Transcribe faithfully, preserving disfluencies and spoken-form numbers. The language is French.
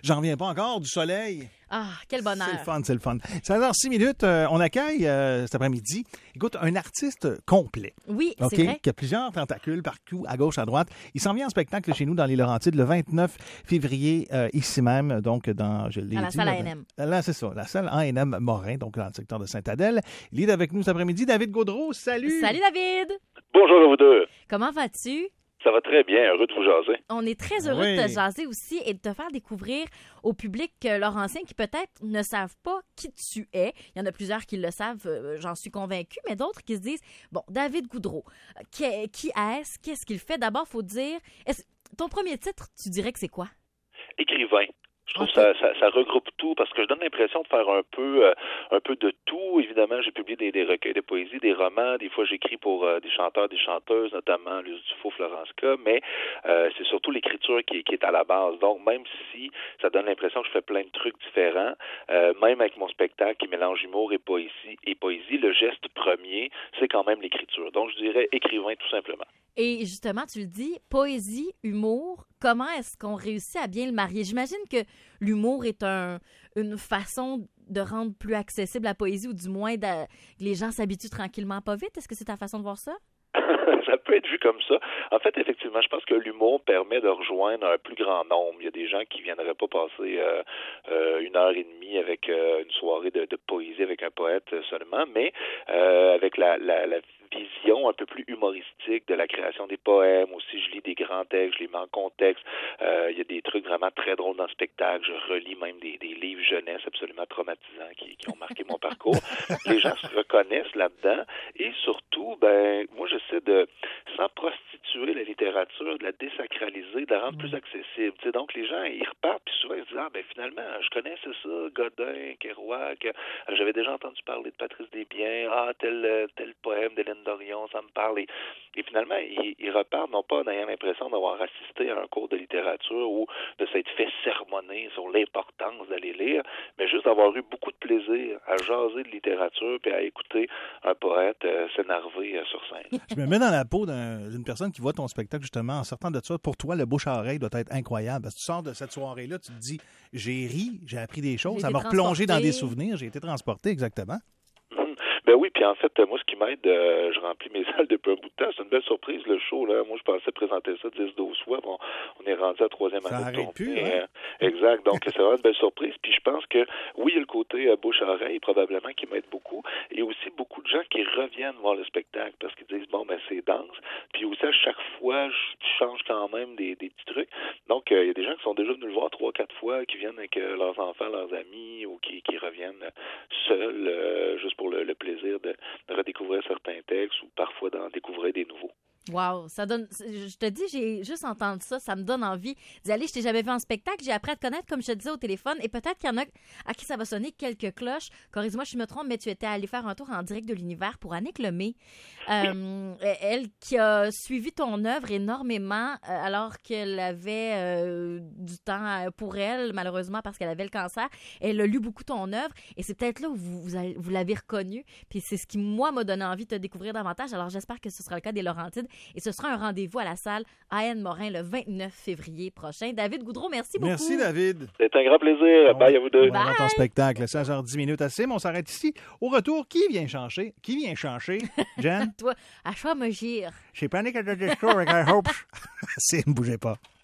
J'en reviens pas encore du soleil. Ah, quel bonheur. C'est le fun, c'est le fun. seize heures six minutes, euh, on accueille euh, cet après-midi, écoute, un artiste complet. Oui, c'est okay, vrai. Qui a plusieurs tentacules partout, à gauche, à droite. Il s'en vient en spectacle chez nous dans les Laurentides le vingt-neuf février, euh, ici même, donc dans, je l'ai à la dit, salle là, A N M. Là, c'est ça, la salle A N M Morin, donc dans le secteur de Sainte-Adèle. Il est avec nous cet après-midi, David Gaudreau. Salut! Salut, David! Bonjour à vous deux. Comment vas-tu? Ça va très bien, heureux de vous jaser. On est très heureux oui. de te jaser aussi et de te faire découvrir au public euh, laurentien qui peut-être ne savent pas qui tu es. Il y en a plusieurs qui le savent, euh, j'en suis convaincue, mais d'autres qui se disent, bon, David Gaudreau, euh, qui, qui est-ce? Qu'est-ce qu'il fait? D'abord, il faut dire, est-ce, ton premier titre, tu dirais que c'est quoi? Écrivain. Je trouve Okay. que ça, ça, ça regroupe tout parce que je donne l'impression de faire un peu, euh, un peu de tout. Évidemment, j'ai publié des, des recueils de poésie, des romans. Des fois, j'écris pour euh, des chanteurs, des chanteuses, notamment Luce Dufault, Florence K. Mais euh, c'est surtout l'écriture qui, qui est à la base. Donc, même si ça donne l'impression que je fais plein de trucs différents, euh, même avec mon spectacle qui mélange humour et poésie, et poésie, le geste premier, c'est quand même l'écriture. Donc, je dirais écrivain tout simplement. Et justement, tu le dis, poésie, humour, comment est-ce qu'on réussit à bien le marier? J'imagine que l'humour est un, une façon de rendre plus accessible la poésie ou du moins de, que les gens s'habituent tranquillement pas vite. Est-ce que c'est ta façon de voir ça? Ça peut être vu comme ça. En fait, effectivement, je pense que l'humour permet de rejoindre un plus grand nombre. Il y a des gens qui viendraient pas passer euh, euh, une heure et demie avec euh, une soirée de, de poésie avec un poète seulement, mais euh, avec la, la, la vision un peu plus humoristique de la création des poèmes. Aussi, je lis des grands textes, je les mets en contexte. Euh, il y a des trucs vraiment très drôles dans le spectacle. Je relis même des, des livres jeunesse absolument traumatisants qui, qui ont marqué mon parcours. Les gens se reconnaissent là-dedans et surtout, ben, moi, j'essaie de, sans prostituer la littérature, de la désacraliser, de la rendre mmh. plus accessible. T'sais, donc, les gens, ils repartent, puis souvent, ils se disent, ah, ben, finalement, je connaissais ça, Godin, Kerouac, j'avais déjà entendu parler de Patrice Desbiens, ah, tel, tel poème d'Hélène Dorion, ça me parle. Et, et finalement, ils, ils repartent, non pas en ayant l'impression d'avoir assisté à un cours de littérature ou de s'être fait sermonner sur l'importance d'aller lire, mais juste d'avoir eu beaucoup de plaisir à jaser de littérature puis à écouter un poète euh, s'énerver euh, sur scène. Je me mets dans la peau d'un, d'une personne qui voit ton spectacle, justement, en sortant de ça. Pour toi, le bouche à oreille doit être incroyable. Parce que tu sors de cette soirée-là, tu te dis, j'ai ri, j'ai appris des choses, j'ai ça m'a replongé dans des souvenirs, j'ai été transporté, exactement. Ben oui, puis en fait, moi, ce qui m'aide, euh, je remplis mes salles depuis un bout de temps. C'est une belle surprise, le show, là. Moi, je pensais présenter ça dix douze fois. Bon, on est rendu à troisième année. Ça arrête plus, hein? euh, Exact. Donc, c'est vraiment une belle surprise. Puis je pense que, oui, il y a le côté euh, bouche-oreille, probablement, qui m'aide beaucoup. Et aussi beaucoup de gens qui reviennent voir le spectacle parce qu'ils disent, bon, ben, c'est dense. Puis aussi, à chaque fois, je change quand même des, des petits trucs. Donc, euh, il y a des gens qui sont déjà venus le voir trois, quatre fois, qui viennent avec euh, leurs enfants, leurs amis, ou qui, qui reviennent seuls, euh, juste pour le, le plaisir De, de redécouvrir certains textes ou parfois d'en découvrir des nouveaux. Wow, ça donne. Je te dis, j'ai juste entendu ça, ça me donne envie d'y aller. Je t'ai jamais vu en spectacle, j'ai appris à te connaître, comme je te disais au téléphone, et peut-être qu'il y en a à qui ça va sonner quelques cloches. Corrige-moi, je me trompe, mais tu étais allé faire un tour en direct de l'univers pour Annick Lemay, euh, elle qui a suivi ton œuvre énormément, euh, alors qu'elle avait euh, du temps pour elle, malheureusement parce qu'elle avait le cancer. Elle a lu beaucoup ton œuvre, et c'est peut-être là où vous, vous, avez, vous l'avez reconnue, puis c'est ce qui, moi, m'a donné envie de te découvrir davantage. Alors j'espère que ce sera le cas des Laurentides. Et ce sera un rendez-vous à la salle A N Morin le vingt-neuf février prochain. David Gaudreau, merci beaucoup. Merci, David. C'est un grand plaisir. On, Bye à vous deux. On va voir ton spectacle, seize heures dix minutes à Sim. On s'arrête ici. Au retour, qui vient chanter? Qui vient chanter? Jen? Toi, à choix me gire. Chez Panic at the Disco avec I Hope. Sim, bougez pas.